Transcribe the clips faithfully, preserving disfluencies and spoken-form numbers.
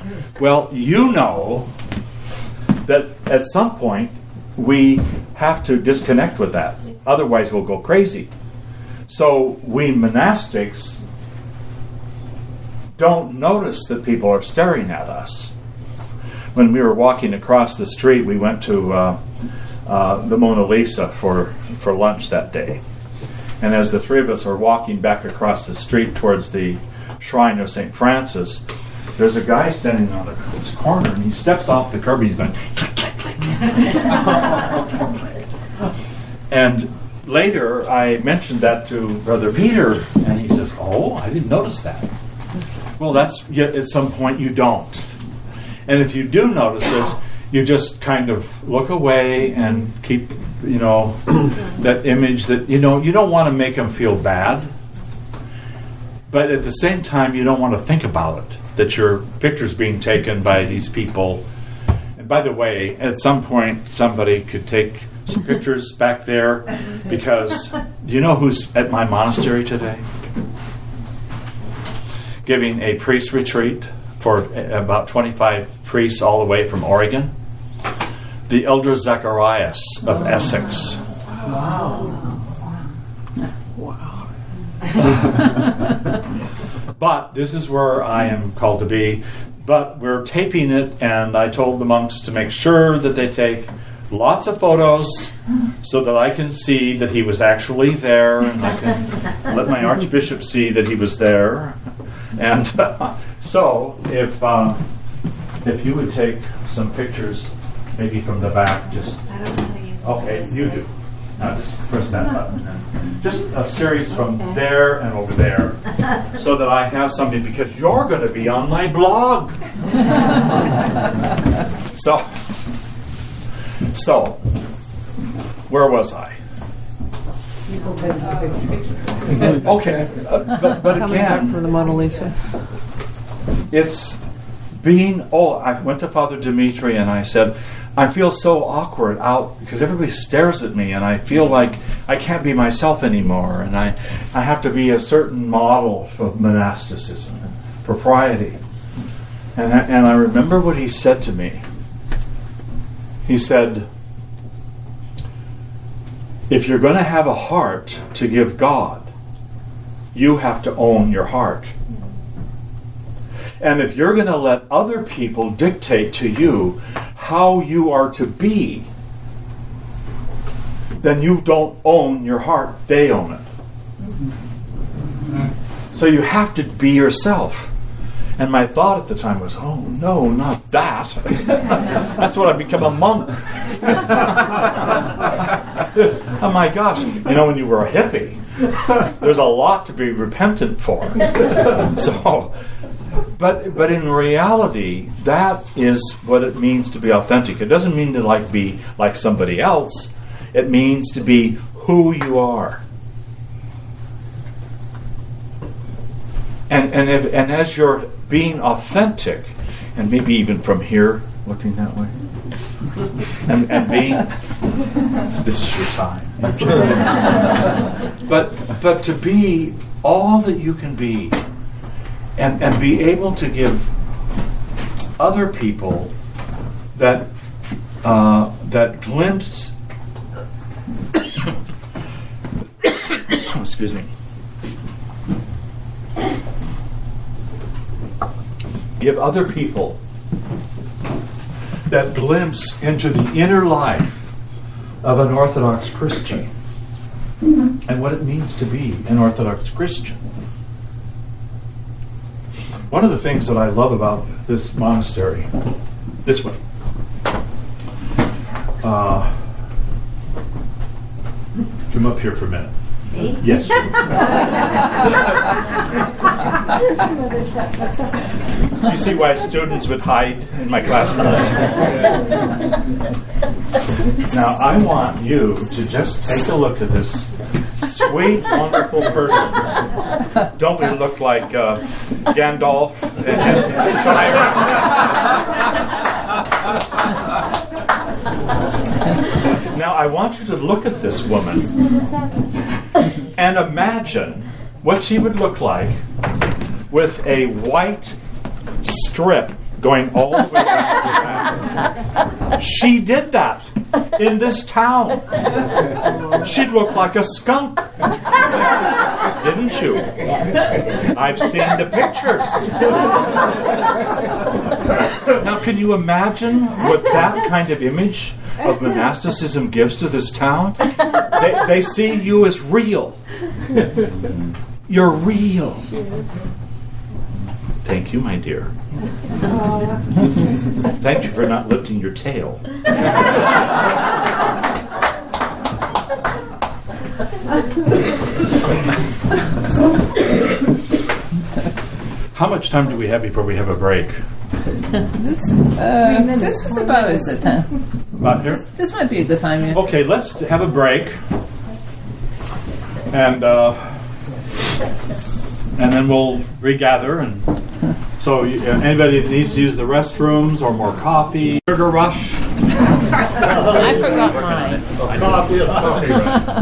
Well, you know that at some point we have to disconnect with that. Otherwise we'll go crazy. So we monastics don't notice that people are staring at us. When we were walking across the street, we went to uh, uh, the Mona Lisa for, for lunch that day. And as the three of us are walking back across the street towards the shrine of Saint Francis, there's a guy standing on the this corner, and he steps off the curb, and he's going, click, click, click. And later, I mentioned that to Brother Peter, and he says, oh, I didn't notice that. Well, that's, yet at some point you don't. And if you do notice it, you just kind of look away and keep, you know, that image that, you know, you don't want to make them feel bad. But at the same time, you don't want to think about it, that your picture's being taken by these people. And by the way, at some point, somebody could take some pictures back there, because do you know who's at my monastery today? Giving a priest retreat for about twenty-five priests all the way from Oregon. The Elder Zacharias of Essex. Wow. Wow. But this is where I am called to be. But we're taping it, and I told the monks to make sure that they take lots of photos so that I can see that he was actually there, and I can let my Archbishop see that he was there. And uh, so, if um, if you would take some pictures, maybe from the back, just I don't know how to use okay, this. you do. Now just press that button. And just a series from okay. there and over there, so that I have something, because you're going to be on my blog. so, so, where was I? Okay, uh, but, but Coming back again, from the Mona Lisa. it's being. Oh, I went to Father Dimitri and I said, I feel so awkward out because everybody stares at me, and I feel like I can't be myself anymore, and I, I have to be a certain model of monasticism and propriety. And I, and I remember what he said to me. He said, if you're going to have a heart to give God, you have to own your heart. And if you're going to let other people dictate to you how you are to be, then you don't own your heart, they own it. So you have to be yourself. And my thought at the time was, oh no, not that. That's what I've become, a monk. Oh my gosh. You know, when you were a hippie, there's a lot to be repentant for. So, but but in reality, that is what it means to be authentic. It doesn't mean to like be like somebody else. It means to be who you are. And and if, and as you're being authentic, and maybe even from here, looking that way, and, and being, this is your time. but but to be all that you can be, and and be able to give other people that uh, that glimpse. Excuse me. Give other people that glimpse into the inner life of an Orthodox Christian and what it means to be an Orthodox Christian. One of the things that I love about this monastery, this one, uh, come up here for a minute. Me? Yes. You see why students would hide in my classrooms? Now, I want you to just take a look at this sweet, wonderful person. Don't we look like uh, Gandalf and, and Shire? Now, I want you to look at this woman and imagine what she would look like with a white strip going all the way around the back. She did that in this town. She'd look like a skunk. Didn't you? Yes. I've seen the pictures. Now, can you imagine what that kind of image of monasticism gives to this town? They, they see you as real. You're real. Thank you, my dear. Thank you for not lifting your tail. How much time do we have before we have a break? This, uh, this is about a good time. About here? This, this might be a good time, yeah. Okay, let's have a break. And uh, and then we'll regather. And so, you, uh, anybody that needs to use the restrooms or more coffee, sugar rush. I forgot mine. Coffee, coffee,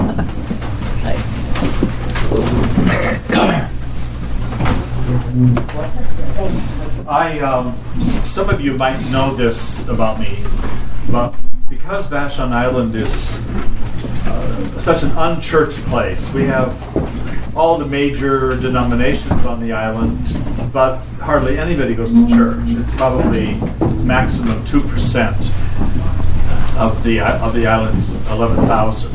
I um, s- some of you might know this about me, but because Vashon Island is uh, such an unchurched place, we have all the major denominations on the island, but hardly anybody goes to church. It's probably maximum two percent of the of the island's eleven thousand.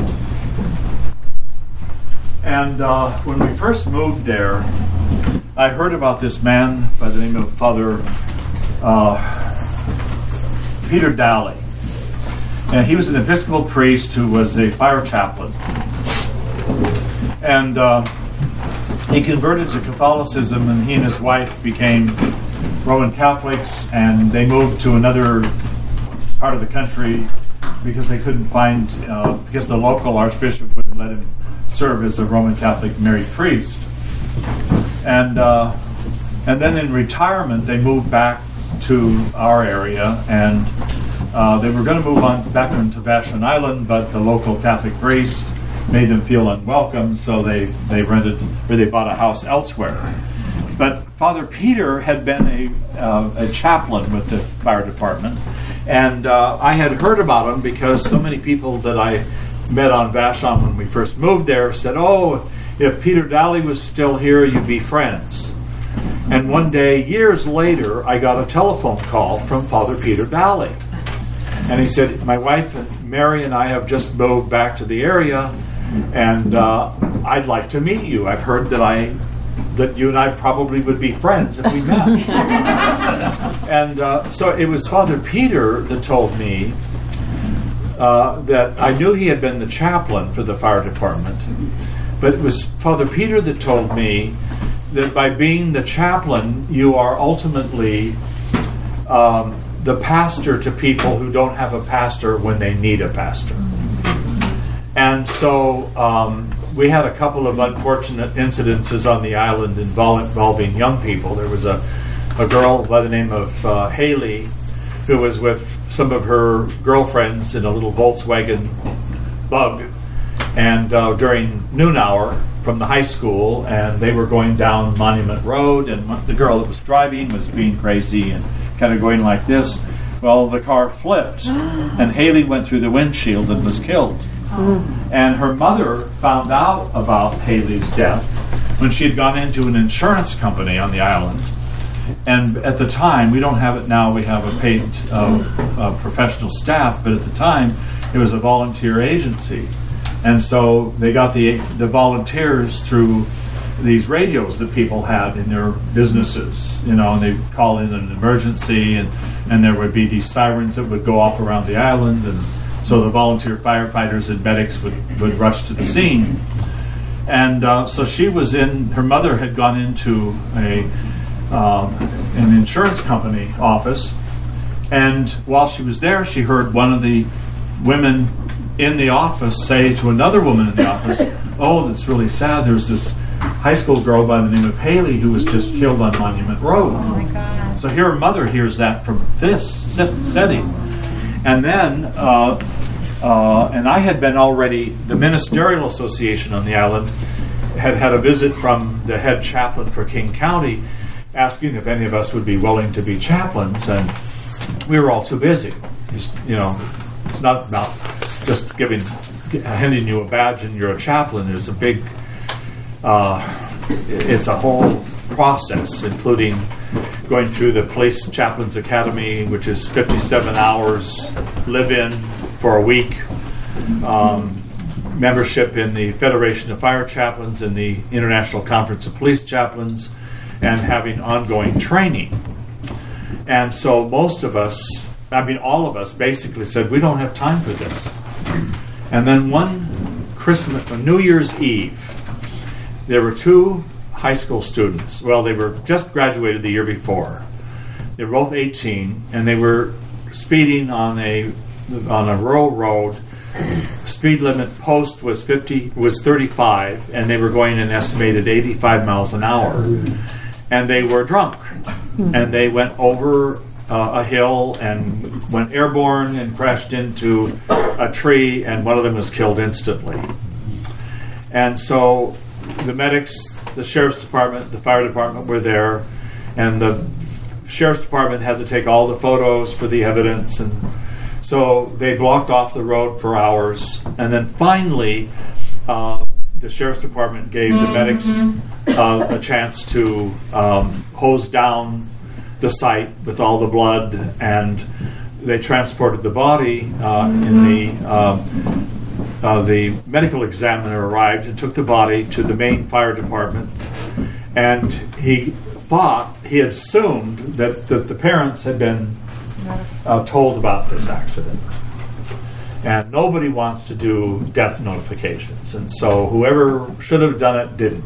And uh, when we first moved there, I heard about this man by the name of Father uh, Peter Daly. And he was an Episcopal priest who was a fire chaplain. And uh, he converted to Catholicism, and he and his wife became Roman Catholics, and they moved to another part of the country because they couldn't find, uh, because the local archbishop wouldn't let him serve as a Roman Catholic married priest. And uh, and then in retirement, they moved back to our area, and uh, they were going to move on back into Vashon Island, but the local Catholic priest made them feel unwelcome, so they, they rented or they bought a house elsewhere. But Father Peter had been a uh, a chaplain with the fire department, and uh, I had heard about him because so many people that I met on Vashon when we first moved there said, "Oh, if Peter Daly was still here, you'd be friends." And one day, years later, I got a telephone call from Father Peter Daly. And he said, "My wife, Mary, and I have just moved back to the area, and uh, I'd like to meet you. I've heard that I that you and I probably would be friends if we met." And uh, so it was Father Peter that told me uh, that I knew he had been the chaplain for the fire department, but it was Father Peter that told me that by being the chaplain, you are ultimately um, the pastor to people who don't have a pastor when they need a pastor. And so um, we had a couple of unfortunate incidences on the island involving young people. There was a, a girl by the name of uh, Haley who was with some of her girlfriends in a little Volkswagen Bug, and uh, during noon hour from the high school, and they were going down Monument Road, and the girl that was driving was being crazy and kind of going like this. Well, the car flipped, and Haley went through the windshield and was killed. Oh. And her mother found out about Haley's death when she had gone into an insurance company on the island. And at the time, we don't have it now, we have a paid uh, uh, professional staff, but at the time, it was a volunteer agency. And so they got the the volunteers through these radios that people had in their businesses, you know, and they'd call in an emergency, and, and there would be these sirens that would go off around the island, and so the volunteer firefighters and medics would, would rush to the scene. And uh, so she was in, her mother had gone into a um, an insurance company office, and while she was there, she heard one of the women in the office say to another woman in the office, "Oh, that's really sad. There's this high school girl by the name of Haley who was just killed on Monument Road." Oh my God. So here her mother hears that from this set- setting. And then, uh, uh, and I had been already, the Ministerial Association on the island had had a visit from the head chaplain for King County, asking if any of us would be willing to be chaplains, and we were all too busy. Just, you know, it's not about just giving, handing you a badge and you're a chaplain. There's a big, uh, it's a whole process, including going through the Police Chaplains Academy, which is fifty-seven hours, live-in for a week, um, membership in the Federation of Fire Chaplains and the International Conference of Police Chaplains, and having ongoing training. And so most of us, I mean all of us, basically said, we don't have time for this. And then one Christmas, New Year's Eve, there were two high school students. Well, they were just graduated the year before. They were both eighteen, and they were speeding on a on a rural road. Speed limit post was fifty was thirty-five, and they were going an estimated eighty-five miles an hour. And they were drunk, and they went over uh, a hill and went airborne and crashed into a tree, and one of them was killed instantly. And so the medics, the sheriff's department, the fire department were there, and the sheriff's department had to take all the photos for the evidence, and so they blocked off the road for hours, and then finally uh, the sheriff's department gave the medics uh, a chance to um, hose down the site with all the blood, and they transported the body uh, in the um, uh, the medical examiner arrived and took the body to the main fire department, and he thought, he assumed that, that the parents had been uh, told about this accident. And nobody wants to do death notifications, and so whoever should have done it didn't.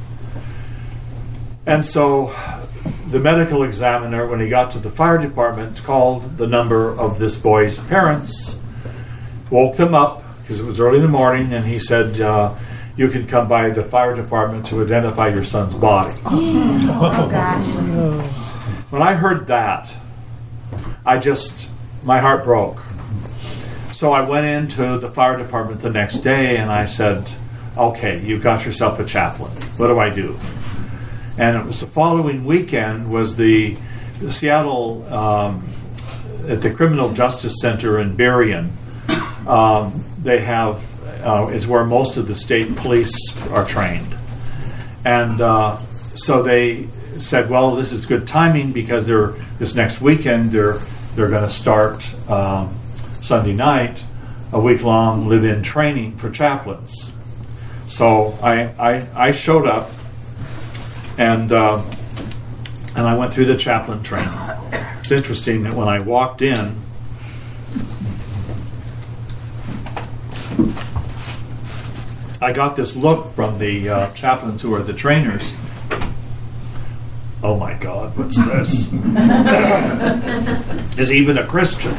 And so the medical examiner, when he got to the fire department, called the number of this boy's parents, woke them up, because it was early in the morning, and he said, uh, you can come by the fire department to identify your son's body. Oh, gosh. When I heard that, I just, my heart broke. So I went into the fire department the next day, and I said, okay, you've got yourself a chaplain. What do I do? And it was the following weekend was the, the Seattle, um, at the Criminal Justice Center in Berrien. Um, they have, uh, is where most of the state police are trained. And uh, so they said, well, this is good timing because they're, this next weekend they're, they're going to start um, Sunday night, a week-long live-in training for chaplains. So I, I, I showed up, and uh, and I went through the chaplain training. It's interesting that when I walked in, I got this look from the uh, chaplains who are the trainers. Oh my God, what's this? Is he even a Christian?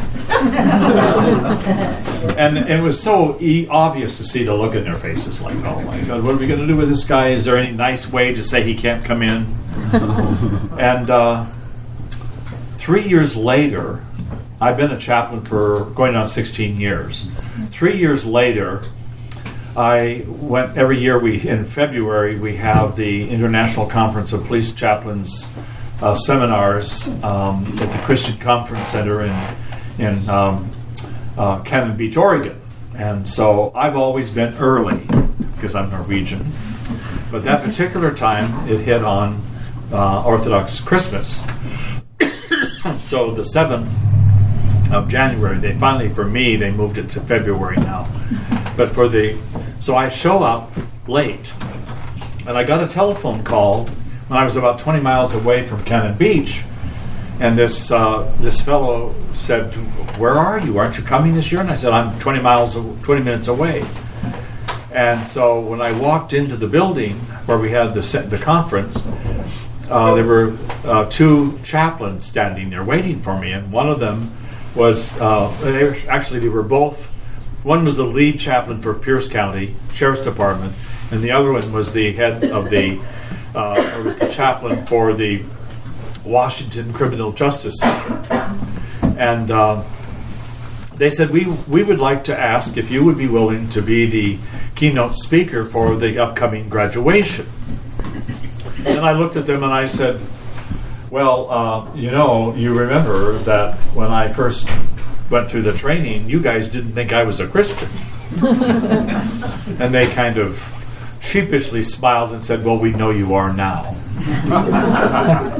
And it was so e- obvious to see the look in their faces, like, oh my God, what are we going to do with this guy? Is there any nice way to say he can't come in? And uh, three years later, I've been a chaplain for going on sixteen years. Three years later, I went every year. We in February we have the International Conference of Police Chaplains uh, seminars um, at the Christian Conference Center in in um, uh, Cannon Beach, Oregon, and so I've always been early because I'm Norwegian. But that particular time it hit on uh, Orthodox Christmas, so the seventh of January. They finally, for me, they moved it to February now. But for the, so I show up late, and I got a telephone call when I was about twenty miles away from Cannon Beach, and this uh, this fellow said, "Where are you? Aren't you coming this year?" And I said, "I'm twenty miles, twenty minutes away." And so when I walked into the building where we had the the conference, uh, there were uh, two chaplains standing there waiting for me, and one of them was uh, they were, actually they were both. One was the lead chaplain for Pierce County Sheriff's Department, and the other one was the head of the, uh, or was the chaplain for the Washington Criminal Justice Center. And uh, they said, we we would like to ask if you would be willing to be the keynote speaker for the upcoming graduation. And I looked at them and I said, Well, uh, you know, you remember that when I first went through the training, you guys didn't think I was a Christian. And they kind of sheepishly smiled and said, well, we know you are now.